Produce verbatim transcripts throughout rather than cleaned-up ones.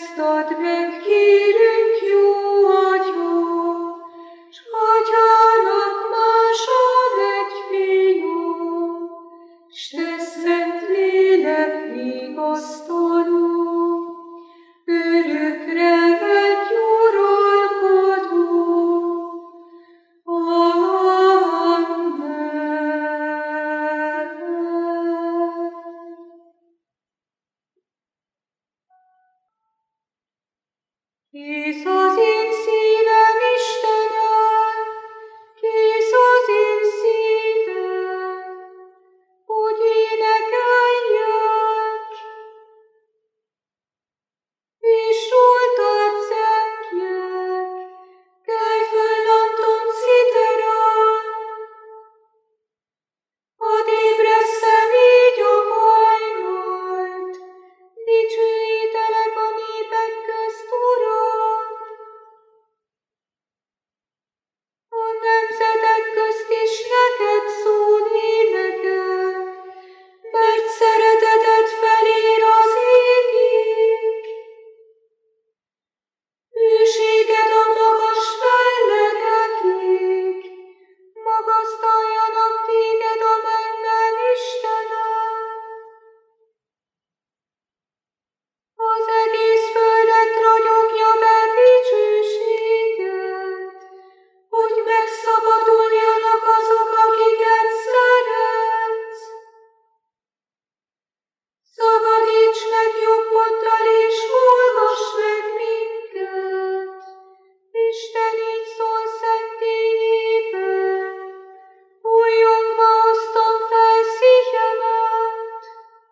ezt add meg, kérünk, jó Atya, s Atyának másabb egy fiú, s te Szent Lélek vigasztaló, örökre vagy uralkodó. Kész az én szívem, Istenem, kész az én szívem, hogy énekeljek, és róltad zengjek, kelj föl, lantom citerám, hadd ébresszem így a hajnalt, dicsőítelek a népek közt, Uram. A nemzetek közt is neked szól énekem, mert szereteted felér az égig. Hűséged a magas fellegekig, magasztaljanak téged a mennyben, Istenem. Az egész földet ragyogja be dicsőséged, hogy megszabaduljanak azok, akiket szeretsz. Szabadíts meg jobboddal, és hallgass meg minket. Isten így szól szent éjében, újjongva osztom fel szívemet.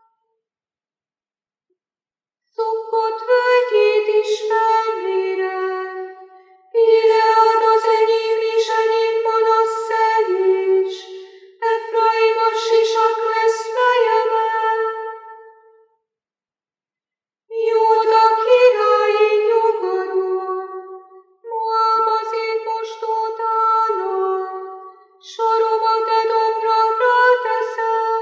Szukkot völgyét is felmérem, Gileád az enyém és enyém Manasszé is, Efraim a sisak lesz fejemen. Júda királyi nyugalom, Moab az én mosdótálam, soromat Edomra teszem.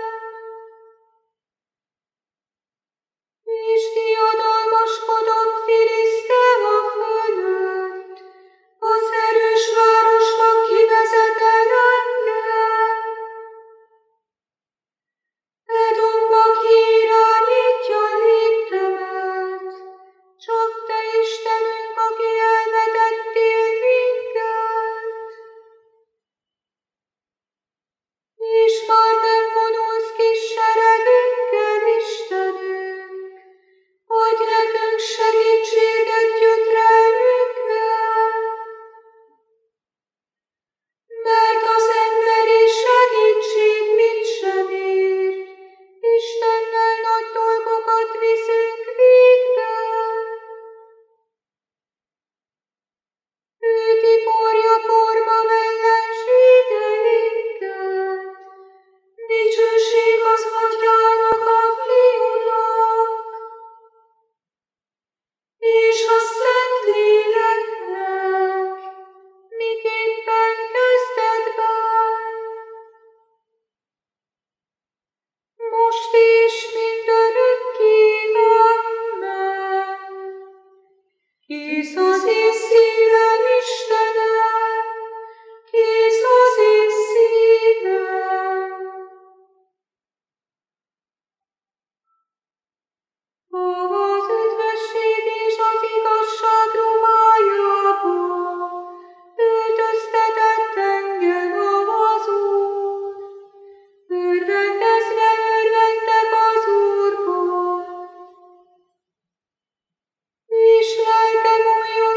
És diadalmaskodom Filisztea fölött, az erős városba kivezet el engem. Edomba kiirányítja léptemet, csak te Istenünk, aki elvetettél minket. És már nem vonulsz ki seregünkkel, Istenünk, adj nekünk segítséget gyötrelmünkben. Mert az emberi segítség mit sem ér, Istennel nagy dolgokat viszünk végbe. Ő tiporja porma ellenségeinket, dicsőség az Atyának, a Fiúnak, és a Szent Léleknek, miképpen kezdetben, most és mindörökké. Amen. Kész az én szívem, Istenem, kész az én szívem. Az üdvösség és az igazság ruhájába öltöztetett engem az Úr. Örvendezve örvendek az Úrban, és lelkem újjon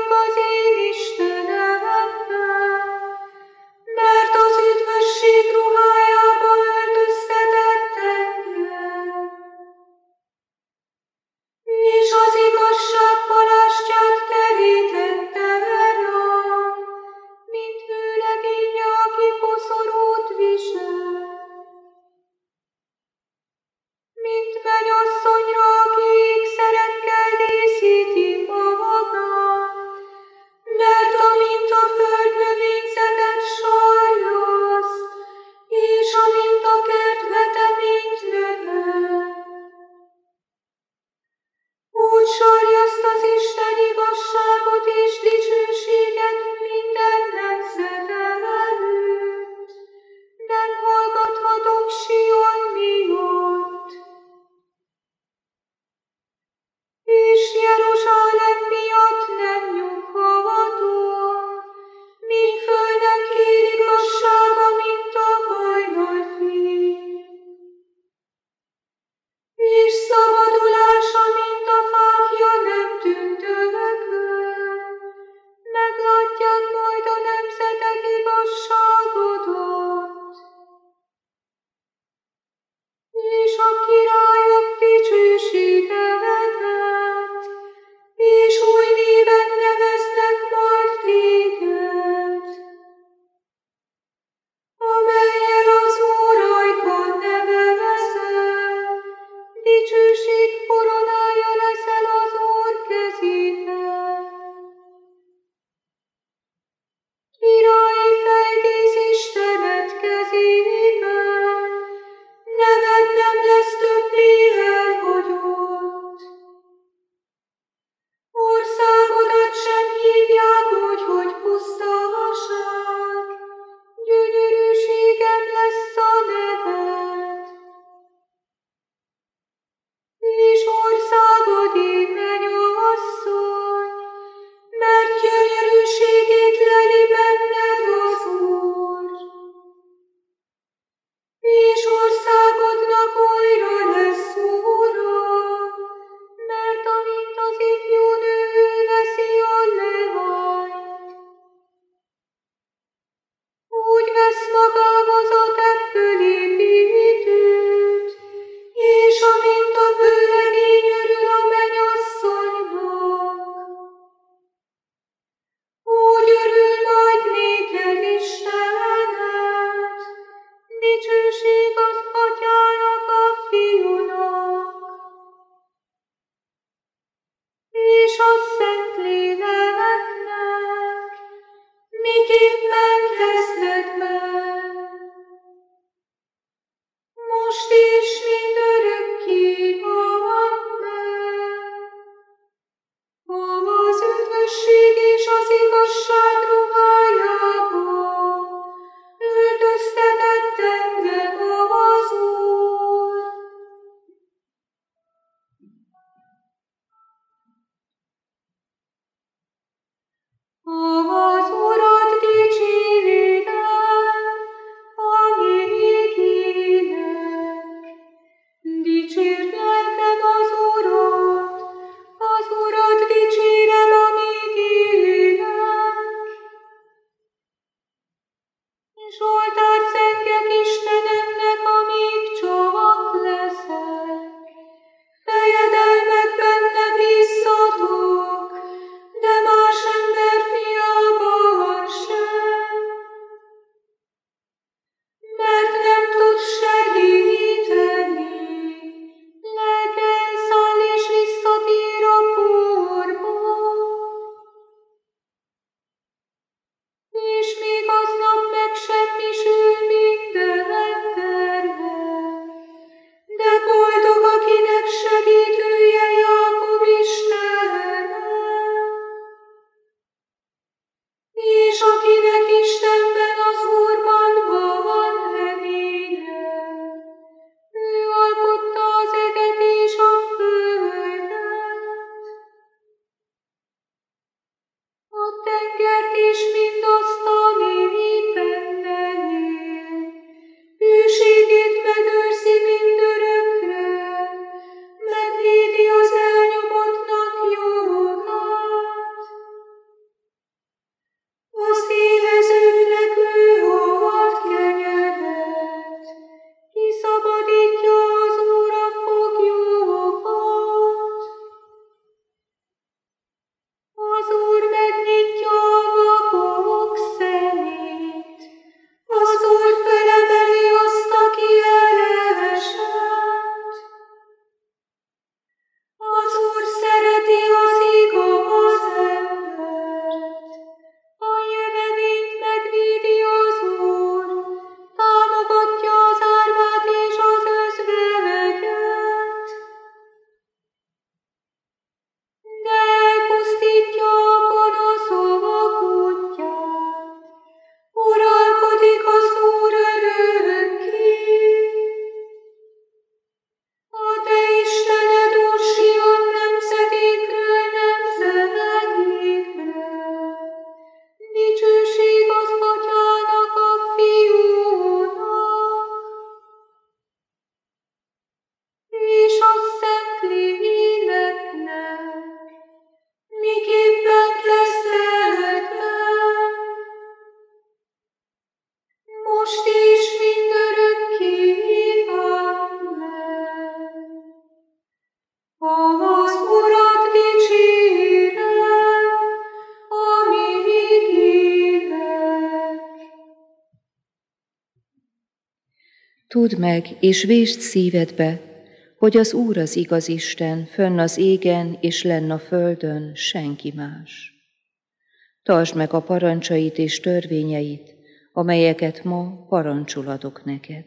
Tudd meg, és vésd szívedbe, hogy az Úr az igaz Isten, fönn az égen és lenn a földön senki más. Tartsd meg a parancsait és törvényeit, amelyeket ma parancsol adok neked.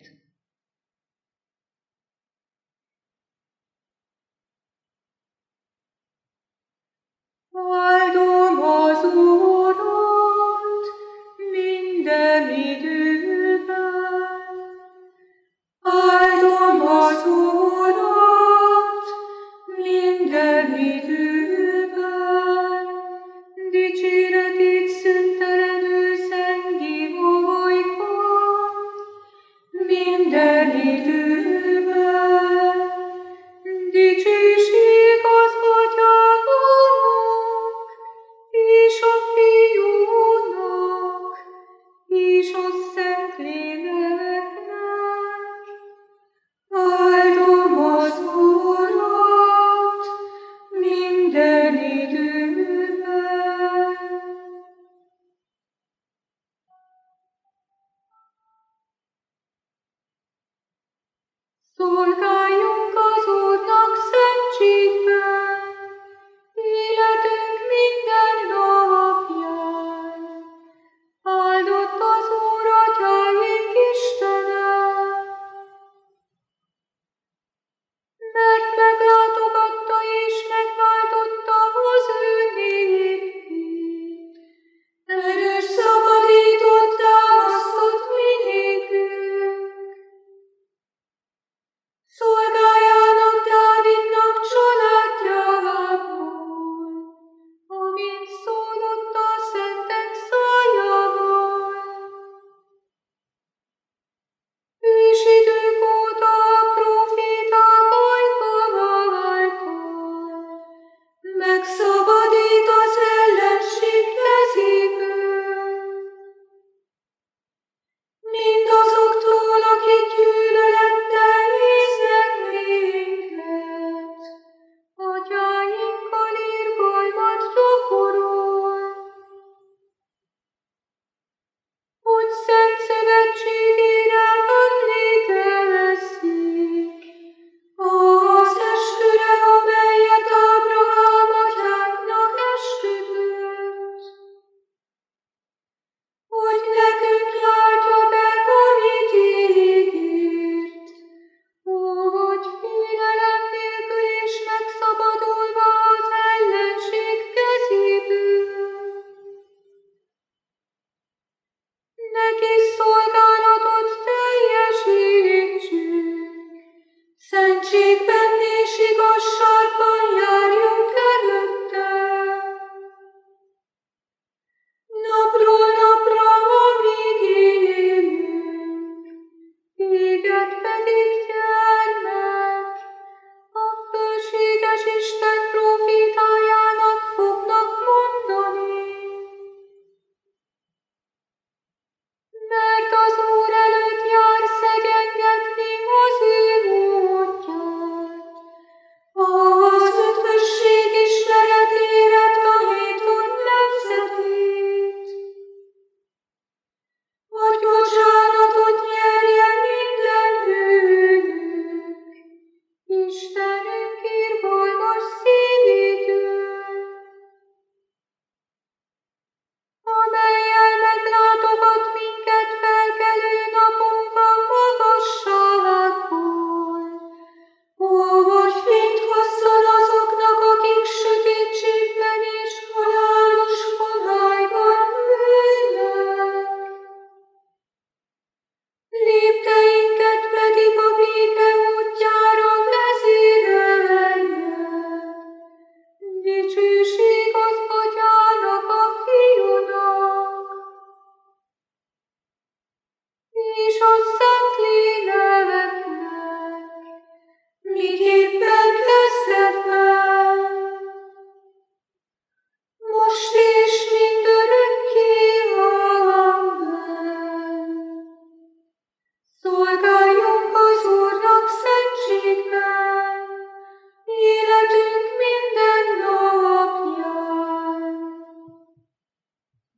Áldom az Urat minden időben. Áldom az Urat minden időben. Dicséretét szüntelenül zengi ajkon minden időben. Dicsőség az Atyának, és a Fiúnak, és a Szentléleknek. Áldom az Urat minden időben. Szolgáljunk az Úrnak szentségben, életünk minden napján. Áldott az Úr atyáink Istene, mert meglátogatta és megváltotta az ő népét. Erős szabadított támasztott mi népünk. Szolgájának Dávidnak családjából, amint szólott a szentek szájával. Ősidők óta a próféták ajka által megszabadít az ellenség kezéből. Mindazoktól, akik gyűlölettel néznek minket, atyáinkkal irgalmat gyakorol, hogy szent szövetségére emlékezzék, az esküre, amelyet Ábrahám atyánknak esküdött, hogy nekünk látja be, amit ígért, hogy félelem nélkül és megszabadulva az ellenség kezéből. Neki szolgálatot teljesítsünk, szentségben és igazságban járjunk előtte. Napról napra, amíg élünk, téged pedig gyermek, a fölséges Isten profétájának fognak mondani. Mert az Úr előtt jár szegénygetni az ő útját, az üdvösség ismeretére tanított nemzetét, hogy bocsánatot nyerjen minden bűnük, Istenünk irgalmas szívítől, amellyel meglátogat minket felkelő napunkban magasságból, hogy fényt hozzon azoknak, akik sötétségben és halálos homályban ülnek. Lépteinket pedig a béke útjára vezérelje. Dicsőség az Atyának, a Fiúnak, és a Szentléleknek, miképpen kezdetben, most és mindörökké. Amen. Szolgáljunk az Úrnak szentségben, életünk minden napján.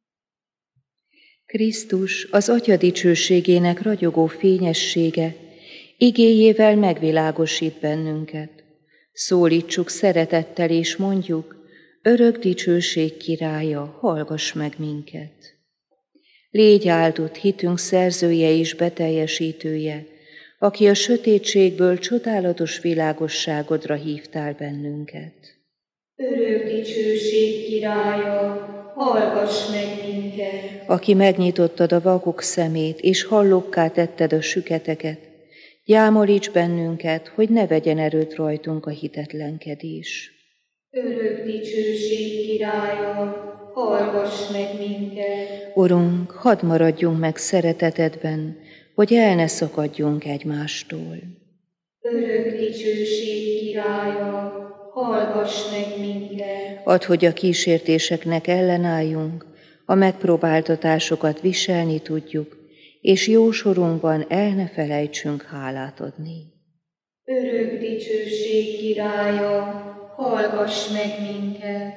Krisztus az Atya dicsőségének ragyogó fényessége, Igéjével megvilágosít bennünket. Szólítsuk szeretettel és mondjuk, örök dicsőség királya, hallgass meg minket. Légy áldott hitünk szerzője és beteljesítője, aki a sötétségből csodálatos világosságodra hívtál bennünket. Örök dicsőség királya, hallgass meg minket. Aki megnyitottad a vakok szemét, és hallókká tetted a süketeket, gyámolíts bennünket, hogy ne vegyen erőt rajtunk a hitetlenkedés. Örök dicsőség királya, hallgass meg minket. Urunk, hadd maradjunk meg szeretetedben, hogy el ne szakadjunk egymástól. Örök dicsőség királya, hallgass meg minket. Add, hogy a kísértéseknek ellenálljunk, a megpróbáltatásokat viselni tudjuk, és jó sorunkban el ne felejtsünk hálát adni. Örök dicsőség királya, hallgass meg minket.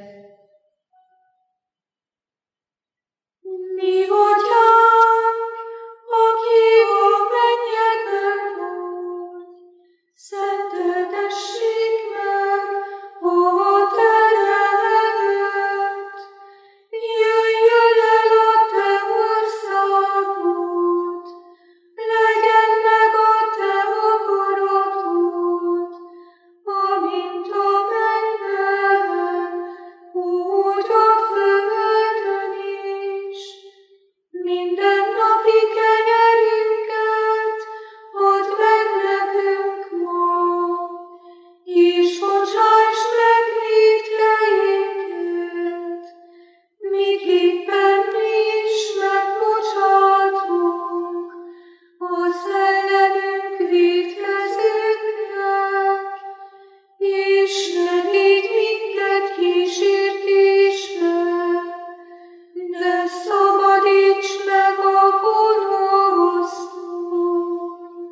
Mi atyánk, aki a mennyekben vagy, szenteltessék meg a te neved. Jöjjön el a te országod, legyen meg a te akaratod, amint a mennyben, úgy a földön is. Minden napi kenyerünket add meg nekünk ma, és bocsáss meg vétkeinket, miképpen mi is megbocsátunk az ellenünk vétkezőknek, és ne védj minket kísértésbe, de szabadíts meg a gonosztól.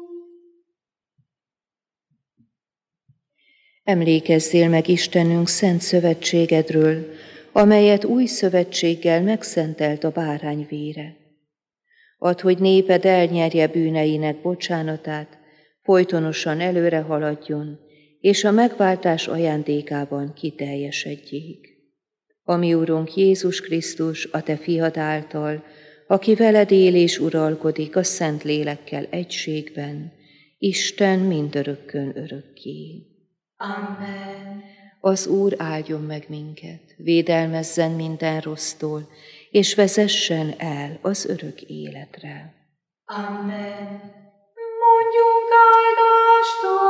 Emlékezzél meg Istenünk szent szövetségedről, amelyet új szövetséggel megszentelt a bárány vére. Add, hogy néped elnyerje bűneinek bocsánatát, folytonosan előre haladjon, és a megváltás ajándékában kiteljesedjék. A mi Urunk Jézus Krisztus, a te fiad által, aki veled él és uralkodik a Szent Lélekkel egységben, Isten mindörökkön örökké. Amen. Az Úr áldjon meg minket, védelmezzen minden rossztól, és vezessen el az örök életre. Amen. Mondjunk áldást